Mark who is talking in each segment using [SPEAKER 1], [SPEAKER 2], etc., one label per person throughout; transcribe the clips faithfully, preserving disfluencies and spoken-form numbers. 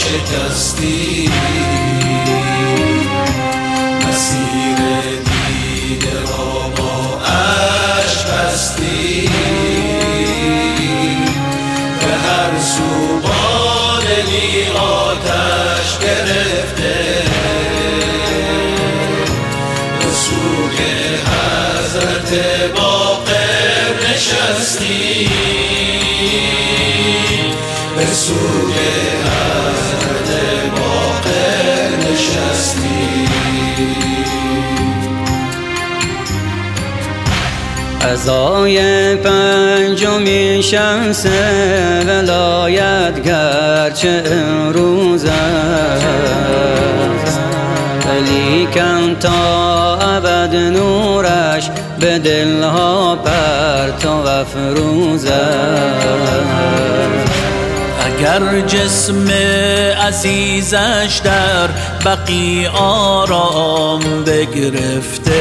[SPEAKER 1] شکستی، مسیر دیده را با عشق بستی، به هر سو بادی آتش گرفته، به سوی حضرت باقر نشستی، به سوی حضرت باقر نشستی.
[SPEAKER 2] عزای پنجمی شمس ولایت گرچه امروز است، ولیکن تا ابد نورش به دلها پرتو افروز است.
[SPEAKER 3] اگر جسم عزیزش در بقی آرام بگرفته،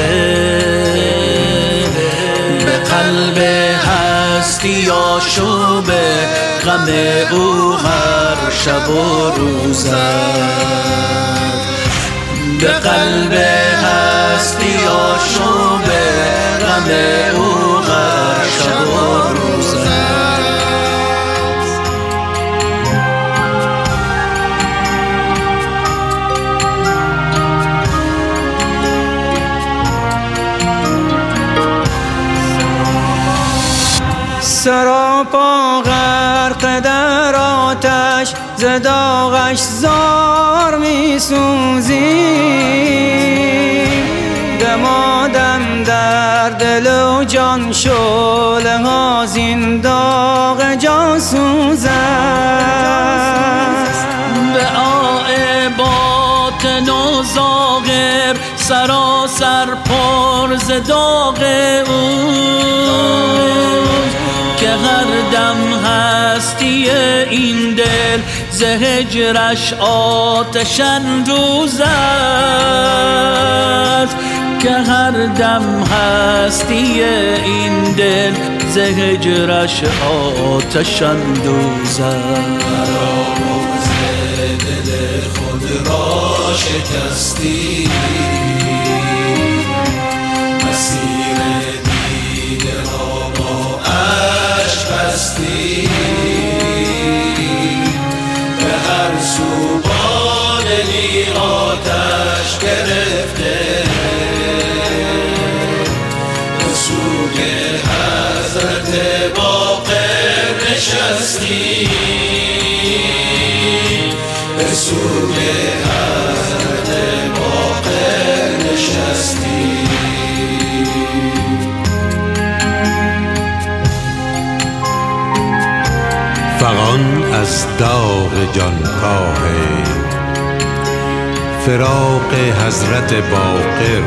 [SPEAKER 3] به قلب هستی آشوب غم او هر شب و روز است، به قلب هستی آشوب غم او هر شب و روز است.
[SPEAKER 2] سراپا غرق در آتش ز داغش زار می سوزی، دمادم در دل و جان شعله ها زین داغ جاسوز است.
[SPEAKER 3] به آه باطن و ظاهر سراسر پر ز داغ او، که هر دم هستی این دل ز هجرش آتش اندوز است، که هر دم هستی این دل ز هجرش آتش اندوز است.
[SPEAKER 1] فراموز دل خود را شکستی، مسیر دیده را با عشق بستی، به هر سو بادی آتش گرفته، به سوی حضرت باقر نشستی، به سوی حضرت باقر نشستی.
[SPEAKER 4] فغان از داغ جانکاه فراق حضرت باقر،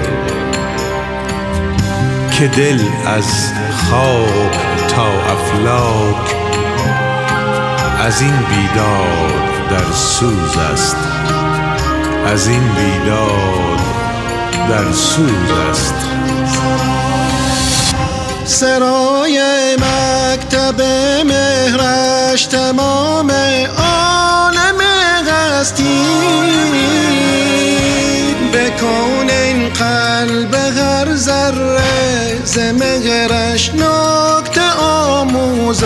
[SPEAKER 4] که دل از خواب تا افلاک از این بیداد در سوز است، از این بیداد در سوز است.
[SPEAKER 5] سرای مکتب مهرش تمام عالم هستی، بکن این قلب هر ذره ز مهرش نکته آموز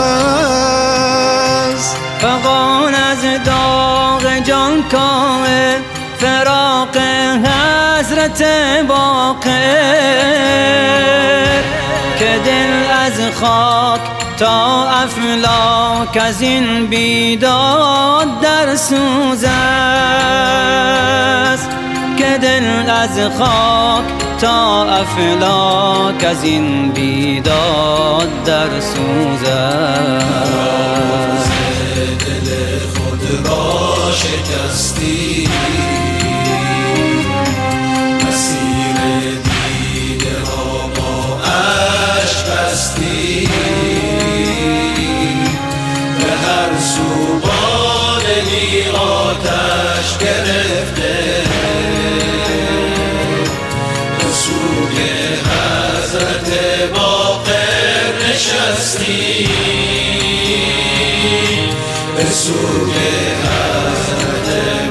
[SPEAKER 5] است.
[SPEAKER 2] فغان از داغ جانکاه فراق حضرت باقر، که دل از خاک تا افلاک از این بیداد در سوز است، که دل از خاک تا افلاک از این بیداد در سوز است.
[SPEAKER 1] دل خود را شکستی، مسیر دیده را با عشق بستی، به هر سو بادی آتش گرفته، به سوی حضرت باقر نشستی، به سوی حضرت